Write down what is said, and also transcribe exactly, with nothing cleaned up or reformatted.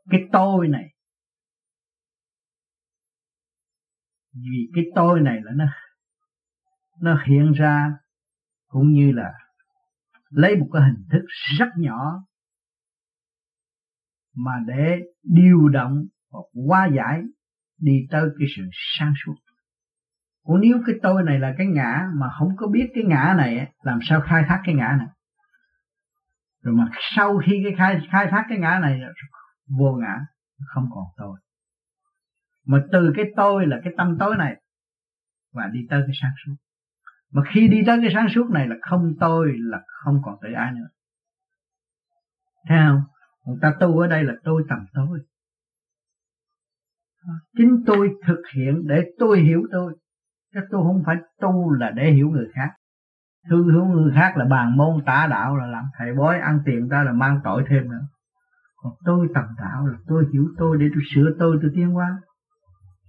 cái tôi này. Vì cái tôi này là nó nó hiện ra cũng như là lấy một cái hình thức rất nhỏ mà để điều động hoặc hóa giải đi tới cái sự sáng suốt. Còn nếu cái tôi này là cái ngã mà không có biết cái ngã này, làm sao khai thác cái ngã này? Rồi mà sau khi cái khai, khai thác cái ngã này vô ngã, không còn tôi. Mà từ cái tôi là cái tâm tối này và đi tới cái sáng suốt. Mà khi đi tới cái sáng suốt này là không tôi, là không còn tự ai nữa. Thấy không? Người ta tu ở đây là tôi tầm tôi. Chính tôi thực hiện để tôi hiểu tôi. Chứ tôi không phải tu là để hiểu người khác. Thương hiểu người khác là bàn môn tả đạo, là làm thầy bói ăn tiền ta là mang tội thêm nữa. Còn tôi tầm đạo là tôi hiểu tôi để tôi sửa tôi, tôi tiến hóa.